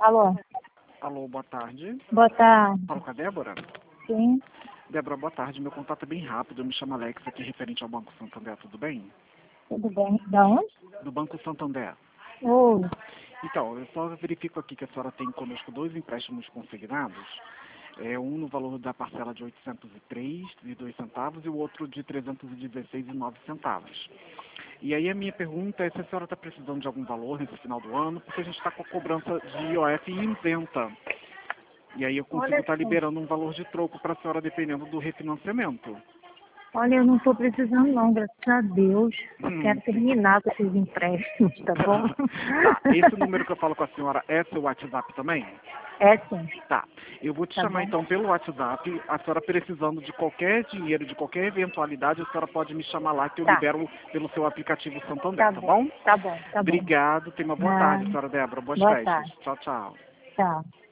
Alô? Alô, boa tarde. Boa tarde. Falo com a Débora? Sim, Débora, boa tarde. Meu contato é bem rápido. Eu me chamo Alex, aqui referente ao Banco Santander, tudo bem? tudo bem. Da onde? Do Banco Santander. Oi. Então, eu só verifico aqui que a senhora tem conosco 2 empréstimos consignados. Um no valor da parcela de R$ 803,02 e o outro de R$ 316,09. E aí a minha pergunta é se a senhora está precisando de algum valor nesse final do ano, porque a gente está com a cobrança de IOF isenta. E aí eu consigo Olha, estar liberando um valor de troco para a senhora dependendo do refinanciamento. olha, eu não estou precisando não, graças a Deus. Quero Sim. terminar com esses empréstimos, tá bom? Tá, esse número que eu falo com a senhora é seu WhatsApp também? É sim, Tá, eu vou te tá chamar bom? então pelo WhatsApp. A senhora precisando de qualquer dinheiro, de qualquer eventualidade, a senhora pode me chamar lá que eu Tá, libero pelo seu aplicativo Santander, tá tá bom, bom? tá bom, tá bom. Obrigado, tenha uma boa Ah, tarde, senhora Débora. Boas boa festas. tarde. Tchau, tchau. Tchau.